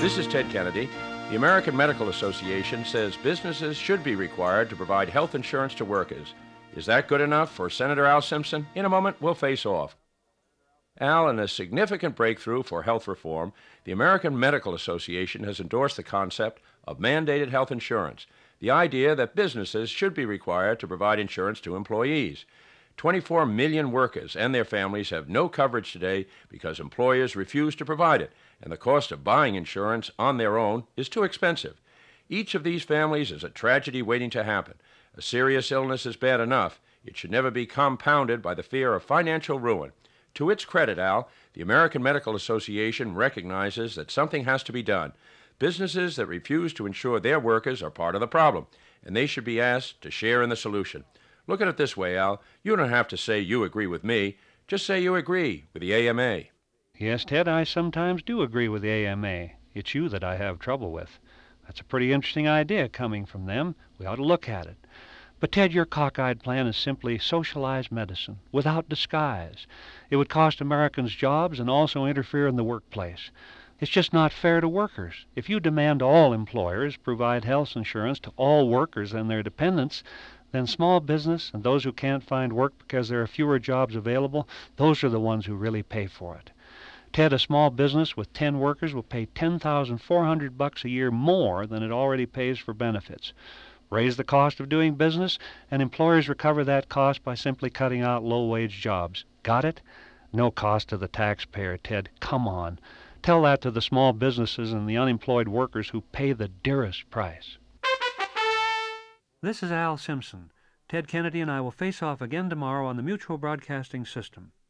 This is Ted Kennedy. The American Medical Association says businesses should be required to provide health insurance to workers. Is that good enough for Senator Al Simpson? In a moment, we'll face off. Al, in a significant breakthrough for health reform, the American Medical Association has endorsed the concept of mandated health insurance, the idea that businesses should be required to provide insurance to employees. 24 million workers and their families have no coverage today because employers refuse to provide it, and the cost of buying insurance on their own is too expensive. Each of these families is a tragedy waiting to happen. A serious illness is bad enough. It should never be compounded by the fear of financial ruin. To its credit, Al, the American Medical Association recognizes that something has to be done. Businesses that refuse to insure their workers are part of the problem, and they should be asked to share in the solution. Look at it this way, Al. You don't have to say you agree with me. Just say you agree with the AMA. Yes, Ted, I sometimes do agree with the AMA. It's you that I have trouble with. That's a pretty interesting idea coming from them. We ought to look at it. But, Ted, your cockeyed plan is simply socialized medicine, without disguise. It would cost Americans jobs and also interfere in the workplace. It's just not fair to workers. If you demand all employers provide health insurance to all workers and their dependents, then small business and those who can't find work because there are fewer jobs available, those are the ones who really pay for it. Ted, a small business with 10 workers will pay $10,400 a year more than it already pays for benefits. Raise the cost of doing business, and employers recover that cost by simply cutting out low-wage jobs. Got it? No cost to the taxpayer, Ted. Come on. Tell that to the small businesses and the unemployed workers who pay the dearest price. This is Al Simpson. Ted Kennedy and I will face off again tomorrow on the Mutual Broadcasting System.